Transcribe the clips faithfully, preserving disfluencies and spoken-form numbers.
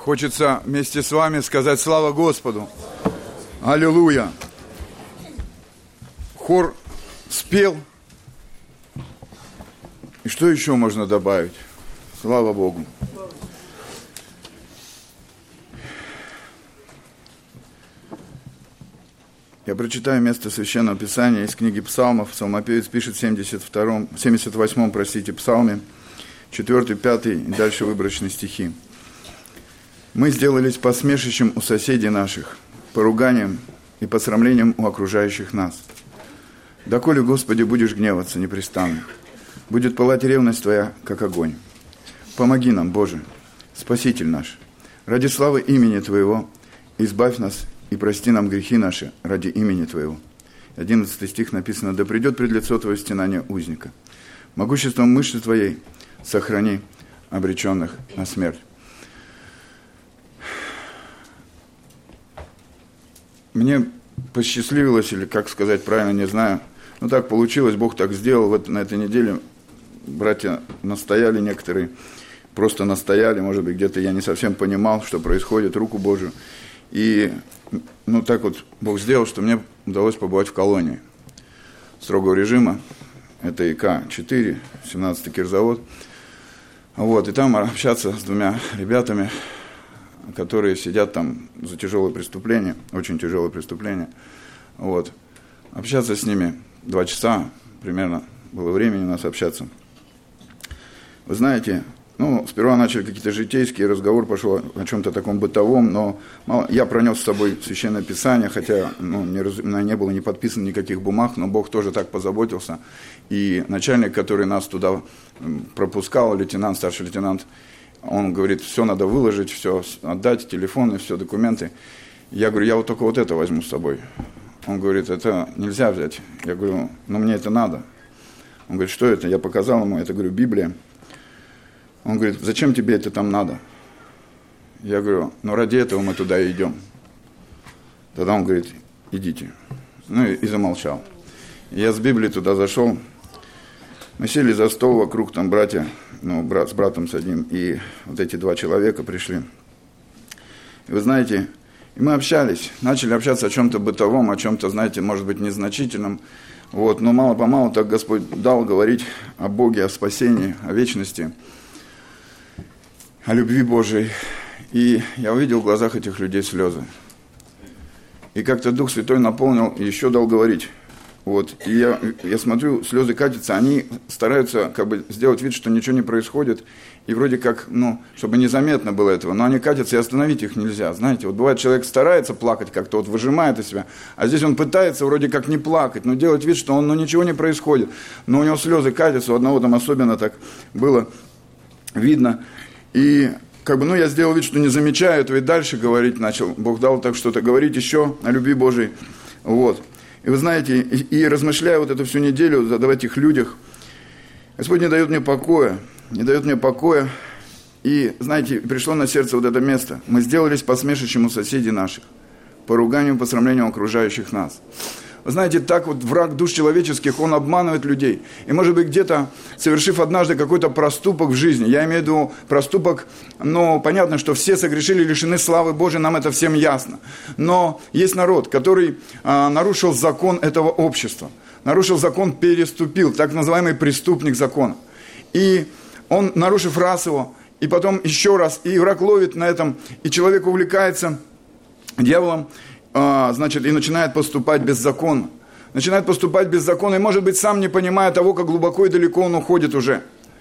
Хочется вместе с вами сказать слава Господу. Аллилуйя. Хор спел. И что еще можно добавить? Слава Богу. Я прочитаю место Священного Писания из книги Псалмов. Псалмопевец пишет в семьдесят втором, семьдесят восьмом, простите, Псалме, четвёртый, пятый и дальше выборочные стихи. «Мы сделались посмешищем у соседей наших, поруганием и посрамлением у окружающих нас. Доколе, Господи, будешь гневаться непрестанно, будет пылать ревность Твоя, как огонь. Помоги нам, Боже, Спаситель наш, ради славы имени Твоего, избавь нас и прости нам грехи наши ради имени Твоего». Одиннадцатый стих написано: «Да придет пред лицо Твое стенание узника. Могуществом мышцы Твоей сохрани обреченных на смерть». Мне посчастливилось, или как сказать правильно, не знаю, но так получилось, Бог так сделал. Вот на этой неделе братья настояли некоторые, просто настояли, может быть, где-то я не совсем понимал, что происходит, руку Божию. И, ну, так вот Бог сделал, что мне удалось побывать в колонии строгого режима. Это И К четыре, семнадцатый кирзавод. Вот, и там общаться с двумя ребятами, которые сидят там за тяжелые преступления, очень тяжелые преступления. Вот. Общаться с ними два часа примерно было времени у нас общаться. Вы знаете, ну, сперва начали какие-то житейские, разговор пошел о чем-то таком бытовом, но мало, я пронес с собой Священное Писание, хотя ну, не, раз, не было не подписано никаких бумаг, но Бог тоже так позаботился. И начальник, который нас туда пропускал, лейтенант, старший лейтенант, он говорит: все надо выложить, все отдать, телефоны, все документы. Я говорю: я вот только вот это возьму с собой. Он говорит: это нельзя взять. Я говорю: ну мне это надо. Он говорит: что это? Я показал ему, это, говорю, Библия. Он говорит: зачем тебе это там надо? Я говорю: ну ради этого мы туда и идем. Тогда он говорит: идите. Ну и, и замолчал. И я с Библией туда зашел. Мы сели за стол, вокруг там братья, ну, брат с братом с одним, и вот эти два человека пришли. И вы знаете, и мы общались, начали общаться о чем-то бытовом, о чем-то, знаете, может быть, незначительном. Вот, но мало-помалу так Господь дал говорить о Боге, о спасении, о вечности, о любви Божией. И я увидел в глазах этих людей слезы. И как-то Дух Святой наполнил и еще дал говорить. Вот, и я, я смотрю, слезы катятся, они стараются как бы сделать вид, что ничего не происходит, и вроде как, ну, чтобы незаметно было этого, но они катятся, и остановить их нельзя, знаете, вот бывает, человек старается плакать как-то, вот выжимает из себя, а здесь он пытается вроде как не плакать, но делать вид, что он, ну, ничего не происходит, но у него слезы катятся, у одного там особенно так было видно, и как бы, ну, я сделал вид, что не замечаю этого, и дальше говорить начал, Бог дал так что-то говорить еще о любви Божией, вот. И вы знаете, и, и размышляя вот эту всю неделю об этих людях, Господь не дает мне покоя, не дает мне покоя. И, знаете, пришло на сердце вот это место. Мы сделались посмешищем у соседей наших, поруганием, посрамлением окружающих нас. Вы знаете, так вот враг душ человеческих, он обманывает людей. И, может быть, где-то, совершив однажды какой-то проступок в жизни, я имею в виду проступок, ну, понятно, что все согрешили, лишены славы Божией, нам это всем ясно. Но есть народ, который а, нарушил закон этого общества, нарушил закон, переступил, так называемый преступник закона. И он, нарушив раз его, и потом еще раз, и враг ловит на этом, и человек увлекается дьяволом, значит, и начинает поступать беззаконно. Начинает поступать беззаконно, и, может быть, сам не понимая того, как глубоко и далеко он уходит уже.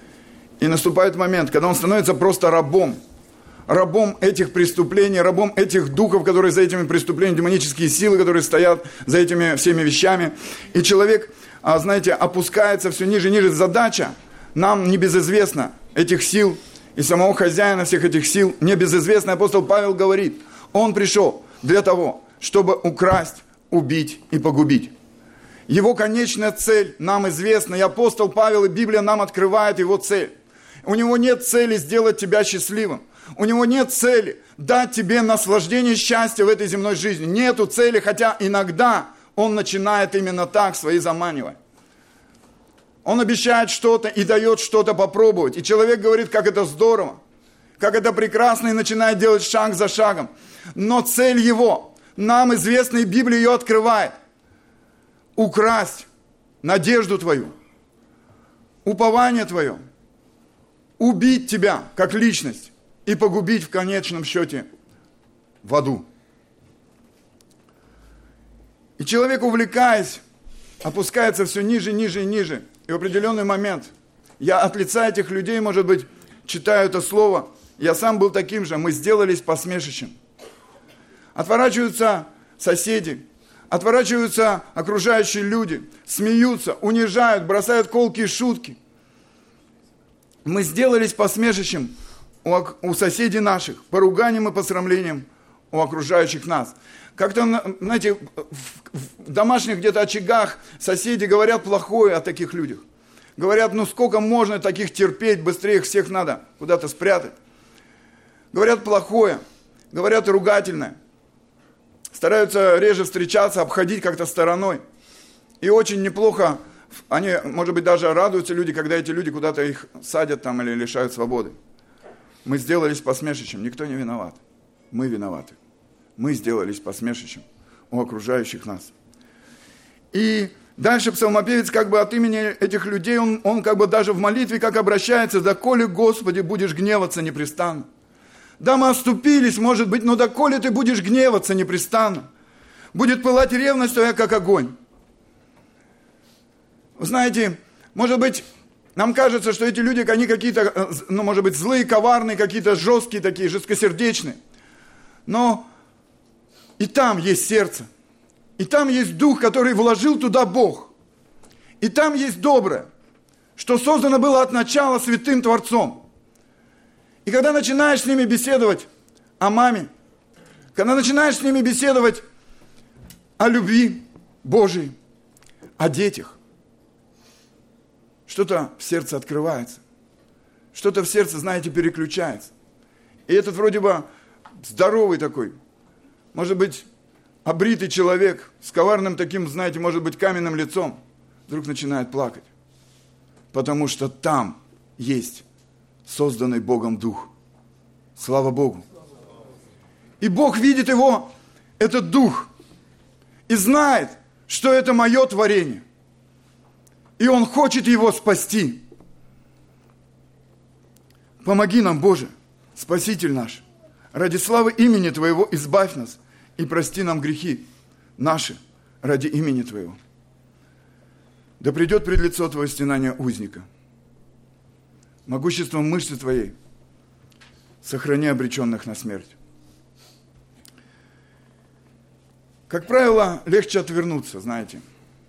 И наступает момент, когда он становится просто рабом. Рабом этих преступлений, рабом этих духов, которые за этими преступлениями, демонические силы, которые стоят за этими всеми вещами. И человек, знаете, опускается все ниже и ниже. Задача нам небезызвестна этих сил, и самого хозяина всех этих сил небезызвестна. Апостол Павел говорит, он пришел для того, чтобы украсть, убить и погубить. Его конечная цель нам известна, и апостол Павел и Библия нам открывает его цель. У него нет цели сделать тебя счастливым. У него нет цели дать тебе наслаждение счастья в этой земной жизни. Нету цели, хотя иногда он начинает именно так свои заманивать. Он обещает что-то и дает что-то попробовать. И человек говорит, как это здорово. как это прекрасно, и начинает делать шаг за шагом. Но цель его, нам известна, и Библия ее открывает. Украсть надежду твою, упование твое, убить тебя как личность и погубить в конечном счете в аду. И человек, увлекаясь, опускается все ниже, ниже и ниже. И в определенный момент я от лица этих людей, может быть, читаю это слово, я сам был таким же, мы сделались посмешищем. Отворачиваются соседи, отворачиваются окружающие люди, смеются, унижают, бросают колкие шутки. Мы сделались посмешищем у, у соседей наших, поруганием и посрамлением у окружающих нас. Как-то, знаете, в домашних где-то очагах соседи говорят плохое о таких людях. Говорят, ну сколько можно таких терпеть, быстрее их всех надо куда-то спрятать. Говорят плохое, говорят ругательное. Стараются реже встречаться, обходить как-то стороной. И очень неплохо, они, может быть, даже радуются люди, когда эти люди куда-то их садят там или лишают свободы. Мы сделались посмешищем, никто не виноват. Мы виноваты. Мы сделались посмешищем у окружающих нас. И дальше псалмопевец как бы от имени этих людей, он, он как бы даже в молитве как обращается: «Доколе, Господи, будешь гневаться непрестанно». Да, мы оступились, может быть, но доколе ты будешь гневаться непрестанно? Будет пылать ревность твоя, как огонь. Вы знаете, может быть, нам кажется, что эти люди, они какие-то, ну, может быть, злые, коварные, какие-то жесткие такие, жесткосердечные. Но и там есть сердце. И там есть дух, который вложил туда Бог. И там есть доброе, что создано было от начала святым Творцом. И когда начинаешь с ними беседовать о маме, когда начинаешь с ними беседовать о любви Божией, о детях, что-то в сердце открывается. Что-то в сердце, знаете, переключается. И этот вроде бы здоровый такой, может быть, обритый человек с коварным таким, знаете, может быть, каменным лицом, вдруг начинает плакать. Потому что там есть созданный Богом дух. Слава Богу. И Бог видит его, этот дух, и знает, что это мое творение. И Он хочет его спасти. Помоги нам, Боже, Спаситель наш, ради славы имени Твоего избавь нас и прости нам грехи наши ради имени Твоего. Да придет пред лицо Твое стенание узника. Могуществом мышцы Твоей сохрани обреченных на смерть. Как правило, легче отвернуться, знаете.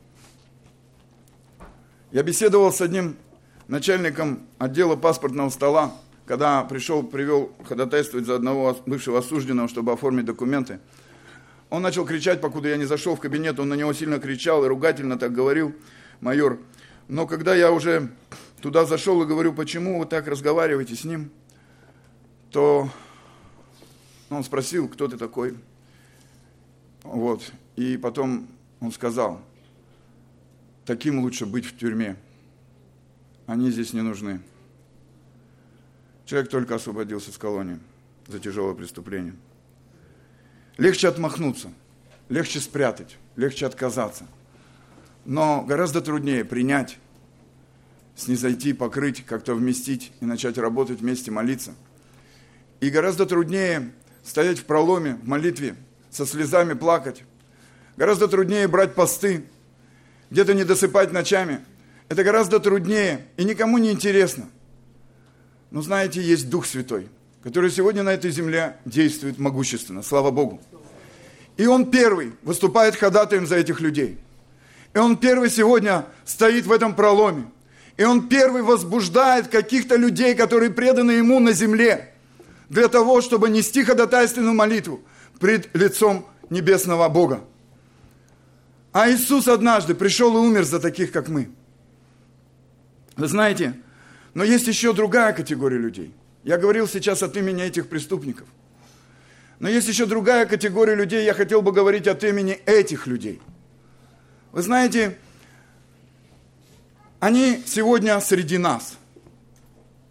Я беседовал с одним начальником отдела паспортного стола, когда пришел, привел ходатайствовать за одного бывшего осужденного, чтобы оформить документы. Он начал кричать, покуда я не зашел в кабинет, он на него сильно кричал и ругательно так говорил, майор. Но когда я уже туда зашел и говорю, почему вы так разговариваете с ним, то он спросил, кто ты такой. Вот. И потом он сказал, таким лучше быть в тюрьме. Они здесь не нужны. Человек только освободился с колонии за тяжелое преступление. Легче отмахнуться, легче спрятать, легче отказаться. Но гораздо труднее принять, снизойти, покрыть, как-то вместить и начать работать вместе, молиться. И гораздо труднее стоять в проломе, в молитве, со слезами плакать. Гораздо труднее брать посты, где-то не досыпать ночами. Это гораздо труднее и никому не интересно. Но знаете, есть Дух Святой, который сегодня на этой земле действует могущественно, слава Богу. И Он первый выступает ходатаем за этих людей. И Он первый сегодня стоит в этом проломе. И Он первый возбуждает каких-то людей, которые преданы Ему на земле, для того, чтобы нести ходатайственную молитву пред лицом небесного Бога. А Иисус однажды пришел и умер за таких, как мы. Вы знаете, но есть еще другая категория людей. Я говорил сейчас от имени этих преступников. Но есть еще другая категория людей, я хотел бы говорить от имени этих людей. Вы знаете, они сегодня среди нас.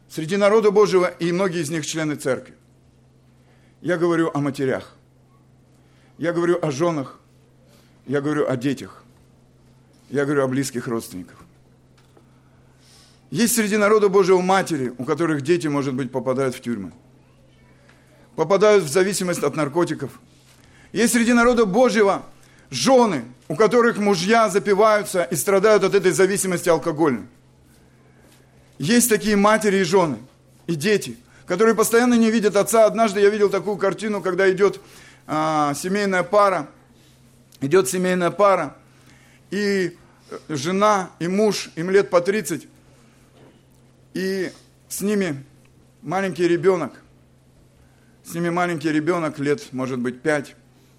среди народа Божьего, и многие из них члены церкви. Я говорю о матерях. Я говорю о женах. Я говорю о детях. Я говорю о близких родственниках. Есть среди народа Божьего матери, у которых дети, может быть, попадают в тюрьмы. Попадают в зависимость от наркотиков. Есть среди народа Божьего жены, у которых мужья запиваются и страдают от этой зависимости алкогольной. Есть такие матери и жены, и дети, которые постоянно не видят отца. Однажды я видел такую картину, когда идет а, семейная пара, идет семейная пара, и жена, и муж, им лет по тридцать, и с ними маленький ребенок, с ними маленький ребенок лет, может быть, пять,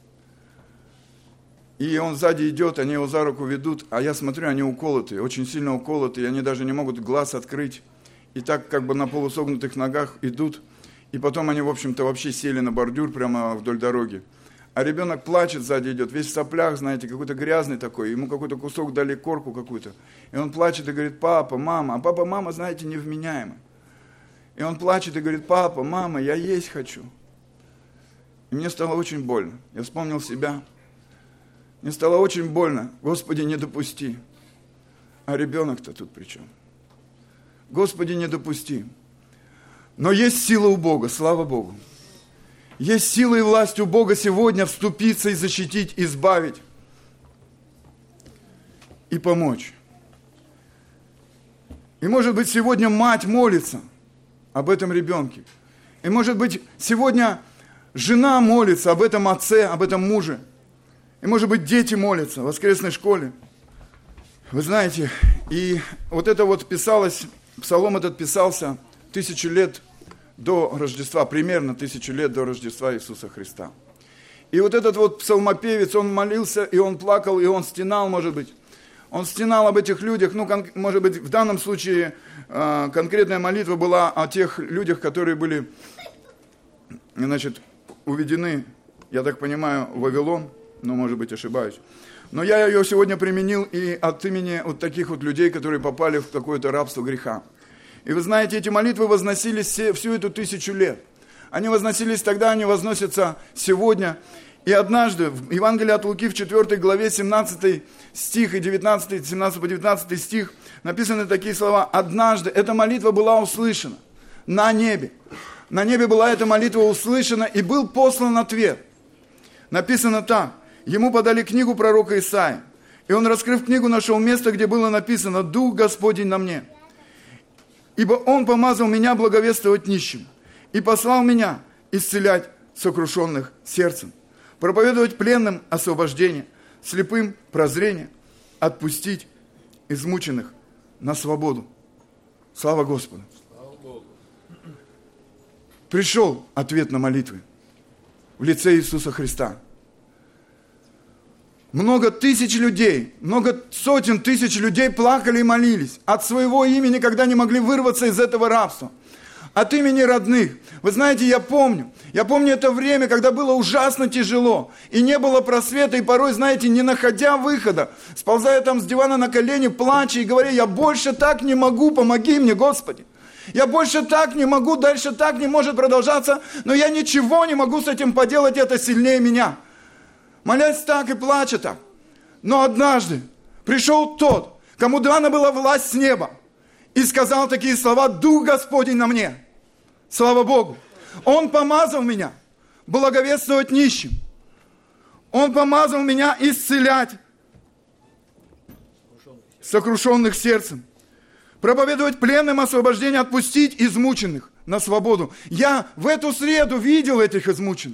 и он сзади идет, они его за руку ведут, а я смотрю, они уколотые, очень сильно уколотые, они даже не могут глаз открыть, и так как бы на полусогнутых ногах идут, и потом они, в общем-то, вообще сели на бордюр прямо вдоль дороги. А ребенок плачет, сзади идет, весь в соплях, знаете, какой-то грязный такой, ему какой-то кусок дали, корку какую-то. И он плачет и говорит: папа, мама, а папа, мама, знаете, невменяемый. И он плачет и говорит: папа, мама, я есть хочу. И мне стало очень больно. Я вспомнил себя. Мне стало очень больно. Господи, не допусти. А ребенок-то тут при чем? Господи, не допусти. Но есть сила у Бога, слава Богу. Есть сила и власть у Бога сегодня вступиться и защитить, избавить и помочь. И может быть сегодня мать молится об этом ребенке. И может быть сегодня жена молится об этом отце, об этом муже. И может быть дети молятся в воскресной школе. Вы знаете, и вот это вот писалось, псалом этот писался тысячу лет до Рождества, примерно тысячу лет до Рождества Иисуса Христа. И вот этот вот псалмопевец, он молился, и он плакал, и он стенал, может быть. Он стенал об этих людях, ну, кон- может быть, в данном случае э, конкретная молитва была о тех людях, которые были, значит, уведены, я так понимаю, в Вавилон, но, может быть, ошибаюсь. Но я ее сегодня применил и от имени вот таких вот людей, которые попали в какое-то рабство греха. И вы знаете, эти молитвы возносились все, всю эту тысячу лет. Они возносились тогда, они возносятся сегодня. И однажды в Евангелии от Луки в четвёртой главе семнадцатый стих и девятнадцатый, семнадцатый по девятнадцатый стих написаны такие слова. Однажды эта молитва была услышана на небе. На небе была эта молитва услышана, и был послан ответ. Написано так. Ему подали книгу пророка Исаии. И он, раскрыв книгу, нашел место, где было написано: «Дух Господень на мне, ибо Он помазал меня благовествовать нищим, и послал меня исцелять сокрушенных сердцем, проповедовать пленным освобождение, слепым прозрение, отпустить измученных на свободу». Слава Господу! Слава Богу! Пришел ответ на молитвы в лице Иисуса Христа. Много тысяч людей, много сотен тысяч людей плакали и молились от своего имени, когда не могли вырваться из этого рабства. От имени родных. Вы знаете, я помню, я помню это время, когда было ужасно тяжело, и не было просвета, и порой, знаете, не находя выхода, сползая там с дивана на колени, плача и говоря: я больше так не могу, помоги мне, Господи. Я больше так не могу, дальше так не может продолжаться, но я ничего не могу с этим поделать, это сильнее меня. Молясь так и плача так. Но однажды пришел тот, кому дана была власть с неба, и сказал такие слова: «Дух Господень на мне». Слава Богу. Он помазал меня благовествовать нищим. Он помазал меня исцелять сокрушенных сердцем, проповедовать пленным освобождение, отпустить измученных на свободу. Я в эту среду видел этих измученных.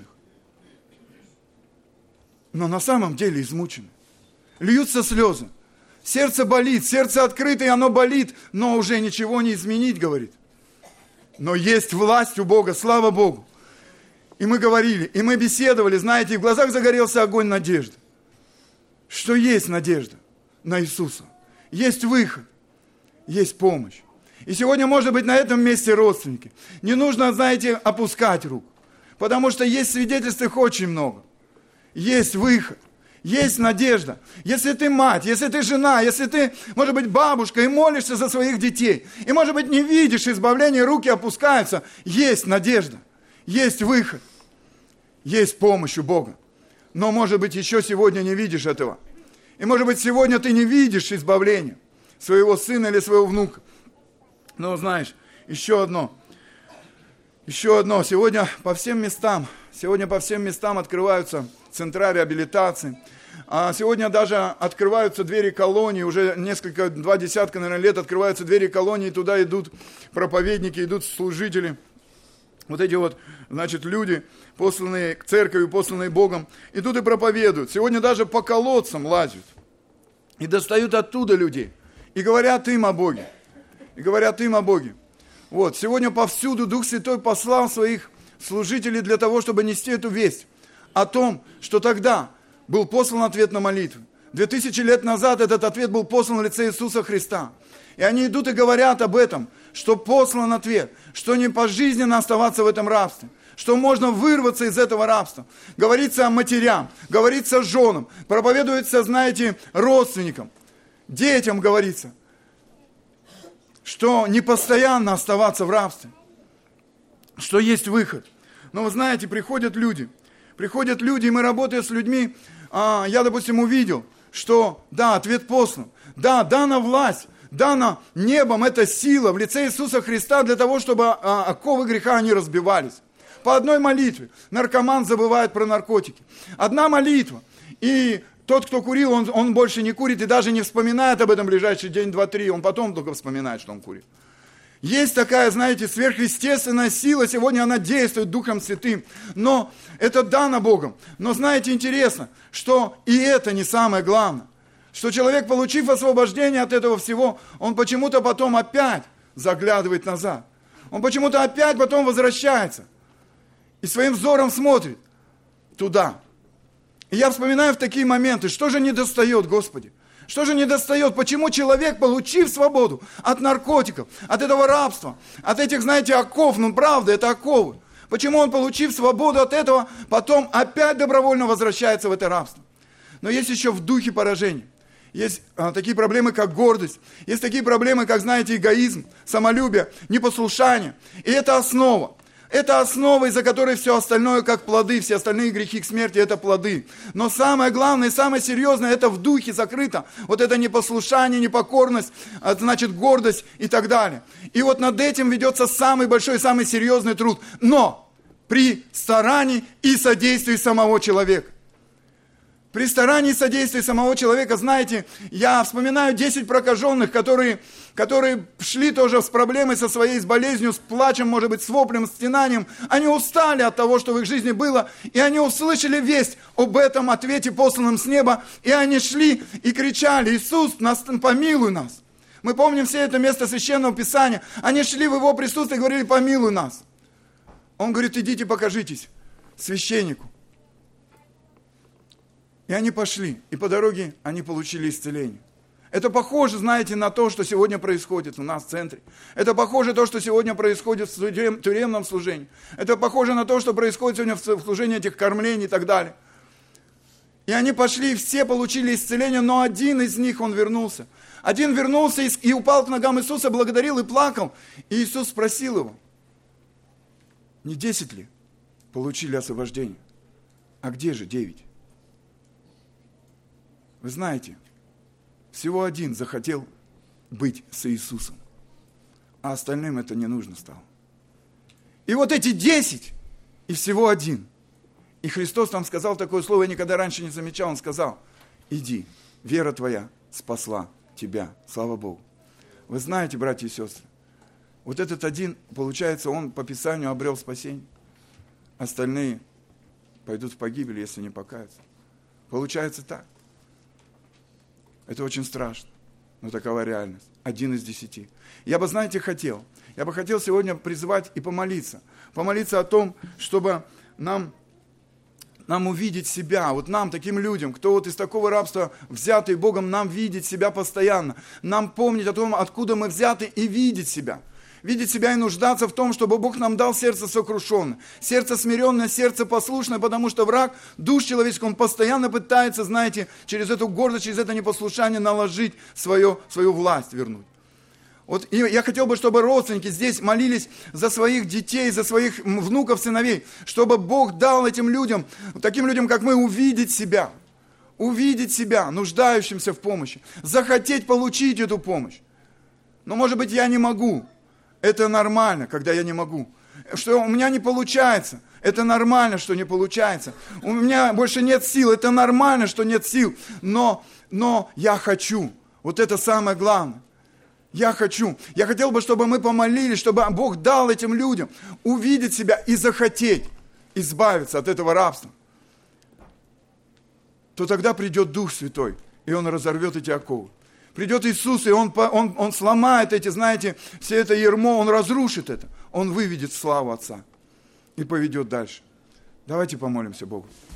Но на самом деле измучены. Льются слезы. Сердце болит, сердце открыто, и оно болит, но уже ничего не изменить, говорит. Но есть власть у Бога, слава Богу. И мы говорили, и мы беседовали, знаете, и в глазах загорелся огонь надежды. Что есть надежда на Иисуса. Есть выход, есть помощь. И сегодня, может быть, на этом месте родственники. Не нужно, знаете, опускать руку, потому что есть свидетельств, их очень много. Есть выход. Есть надежда. Если ты мать, если ты жена, если ты, может быть, бабушка и молишься за своих детей, и, может быть, не видишь избавления, руки опускаются, есть надежда, есть выход, есть помощь у Бога. Но, может быть, еще сегодня не видишь этого. И, может быть, сегодня ты не видишь избавления своего сына или своего внука. Но, знаешь, еще одно. Еще одно. Сегодня по всем местам, сегодня по всем местам открываются центра реабилитации. А сегодня даже открываются двери колонии, уже несколько, два десятка, наверное, лет открываются двери колонии, туда идут проповедники, идут служители. Вот эти вот, значит, люди, посланные к церкви, посланные Богом, идут и проповедуют. Сегодня даже по колодцам лазят. И достают оттуда людей. И говорят им о Боге. И говорят им о Боге. Вот, сегодня повсюду Дух Святой послал своих служителей для того, чтобы нести эту весть о том, что тогда был послан ответ на молитву. Две тысячи лет назад этот ответ был послан в лице Иисуса Христа. И они идут и говорят об этом, что послан ответ, что не пожизненно оставаться в этом рабстве, что можно вырваться из этого рабства. Говорится о матерям, говорится о женам, проповедуется, знаете, родственникам, детям говорится, что не постоянно оставаться в рабстве, что есть выход. Но вы знаете, приходят люди, приходят люди, и мы, работая с людьми, а, я, допустим, увидел, что, да, ответ послан, да, дана власть, дана небом эта сила в лице Иисуса Христа для того, чтобы а, оковы греха они разбивались. По одной молитве наркоман забывает про наркотики. Одна молитва, и тот, кто курил, он, он больше не курит и даже не вспоминает об этом ближайший день, два, три, он потом только вспоминает, что он курит. Есть такая, знаете, сверхъестественная сила, сегодня она действует Духом Святым, но это дано Богом. Но знаете, интересно, что и это не самое главное, что человек, получив освобождение от этого всего, он почему-то потом опять заглядывает назад. Он почему-то опять потом возвращается и своим взором смотрит туда. И я вспоминаю в такие моменты, что же недостает, Господи? Что же недостает? Почему человек, получив свободу от наркотиков, от этого рабства, от этих, знаете, оков, ну правда, это оковы. Почему он, получив свободу от этого, потом опять добровольно возвращается в это рабство? Но есть еще в духе поражения. Есть а, такие проблемы, как гордость. Есть такие проблемы, как, знаете, эгоизм, самолюбие, непослушание. И это основа. Это основа, из-за которой все остальное, как плоды, все остальные грехи к смерти, это плоды. Но самое главное, самое серьезное, это в духе закрыто. Вот это непослушание, непокорность, значит, гордость и так далее. И вот над этим ведется самый большой, самый серьезный труд. Но при старании и содействии самого человека. При старании и содействии самого человека, знаете, я вспоминаю десять прокаженных, которые, которые шли тоже с проблемой со своей, с болезнью, с плачем, может быть, с воплем, с стенанием. Они устали от того, что в их жизни было, и они услышали весть об этом ответе, посланном с неба, и они шли и кричали: «Иисус, нас, помилуй нас». Мы помним все это место Священного Писания. Они шли в Его присутствие и говорили: «Помилуй нас». Он говорит: «Идите, покажитесь священнику». И они пошли, и по дороге они получили исцеление. Это похоже, знаете, на то, что сегодня происходит у нас в центре. Это похоже на то, что сегодня происходит в тюремном служении. Это похоже на то, что происходит сегодня в служении этих кормлений и так далее. И они пошли, все получили исцеление, но один из них, он вернулся. Один вернулся и, и упал к ногам Иисуса, благодарил и плакал. И Иисус спросил его: не десять ли получили освобождение? А где же девять? Вы знаете, всего один захотел быть с Иисусом, а остальным это не нужно стало. И вот эти десять, и всего один. И Христос там сказал такое слово, я никогда раньше не замечал, Он сказал: иди, вера твоя спасла тебя, слава Богу. Вы знаете, братья и сестры, вот этот один, получается, он по Писанию обрел спасение, остальные пойдут в погибель, если не покаются. Получается так. Это очень страшно, но такова реальность. Один из десяти. Я бы, знаете, хотел, я бы хотел сегодня призвать и помолиться. Помолиться о том, чтобы нам, нам увидеть себя, вот нам, таким людям, кто вот из такого рабства взятый Богом, нам видеть себя постоянно. Нам помнить о том, откуда мы взяты, и видеть себя. видеть себя и нуждаться в том, чтобы Бог нам дал сердце сокрушенное, сердце смиренное, сердце послушное, потому что враг душ человеческий, он постоянно пытается, знаете, через эту гордость, через это непослушание наложить свое, свою власть, вернуть. Вот и я хотел бы, чтобы родственники здесь молились за своих детей, за своих внуков, сыновей, чтобы Бог дал этим людям, таким людям, как мы, увидеть себя, увидеть себя, нуждающимся в помощи, захотеть получить эту помощь. Но, может быть, я не могу. Это нормально, когда я не могу. Что у меня не получается. Это нормально, что не получается. У меня больше нет сил. Это нормально, что нет сил. Но, но я хочу. Вот это самое главное. Я хочу. Я хотел бы, чтобы мы помолились, чтобы Бог дал этим людям увидеть себя и захотеть избавиться от этого рабства. То тогда придет Дух Святой, и Он разорвет эти оковы. Придет Иисус, и он, он, он сломает эти, знаете, все это ярмо, Он разрушит это. Он выведет славу Отца и поведет дальше. Давайте помолимся Богу.